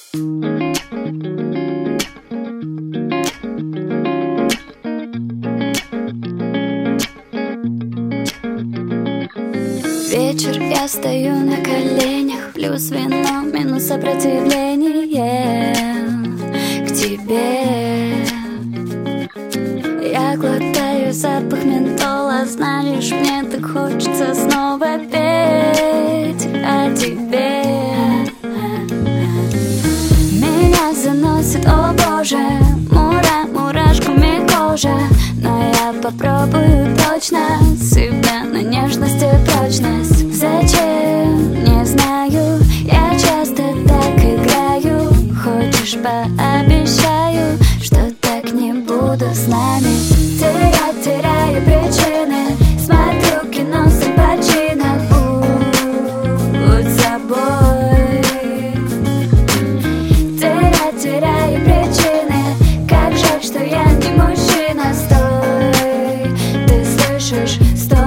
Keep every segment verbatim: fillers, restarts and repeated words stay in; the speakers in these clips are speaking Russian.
Вечер, я стою на коленях, плюс вино, минус сопротивление к тебе. Я глотаю запах ментола, знаешь, мне так хочется снова петь о тебе. Меня заносит, о боже, мура, мурашками кожа, но я попробую точно себя на нежность и прочность. Зачем? Не знаю, я часто так играю. Хочешь, пообещаю, что так не буду с нами. Терять, теряю причины, смотрю кино с Аль Пачино. Будь собой. Терять, теряю причины, как жаль, что я не мужчина. Стой, ты слышишь? Стой.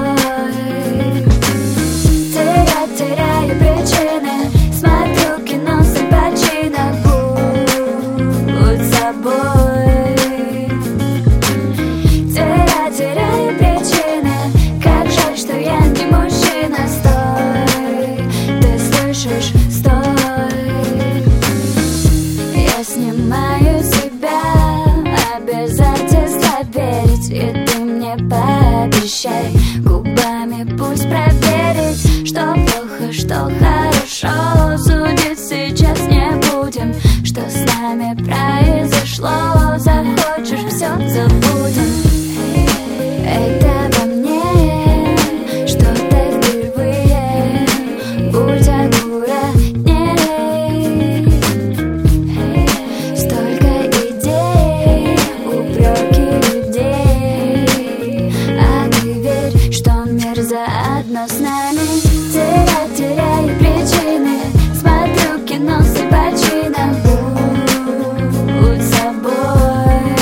Терять, теряю причины, смотрю кино с Аль Пачино. Будь собой. Терять, теряю причины, как жаль, что я не мужчина. Стой, ты слышишь? Стой. Я снимаю себя, обязательства верить, и ты мне пообещай губами пусть проверить, что плохо, что хорошо. Судить сейчас не будем, что с нами произошло. Захочешь, все забудем. Это во мне что-то впервые. Будь аккуратней. Столько идей, упреки людей, а ты верь, что мир заодно с нами. Терять, теряю причины, смотрю кино с Аль Пачино. Будь собой.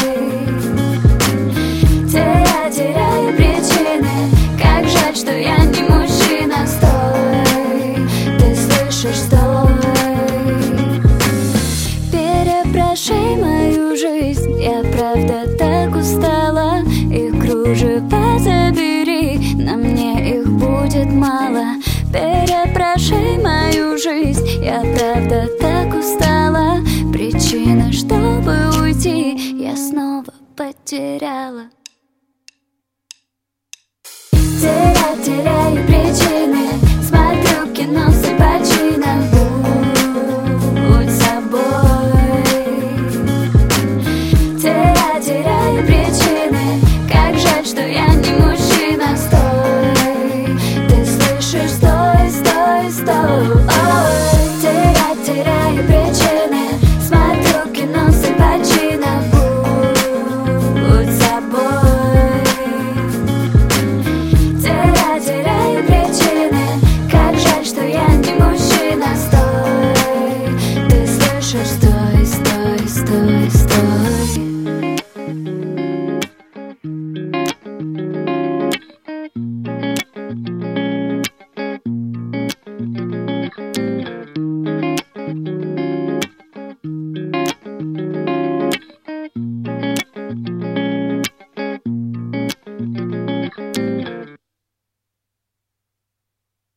Терять, теряю причины, как жаль, что я не мужчина. Стой, ты слышишь? Стой. Перепроши мою жизнь, я правда так устала. И кружева забери, на мне их будет мало. Перепроши мою жизнь, я правда так устала. Причина, чтобы уйти, я снова потеряла. Терять, теряю причины, смотрю кино с Аль Пачино. Будь собой. Терять, теряю причины, как жаль, что я не мужчина. Стой, ты слышишь? Стой, стой, стой.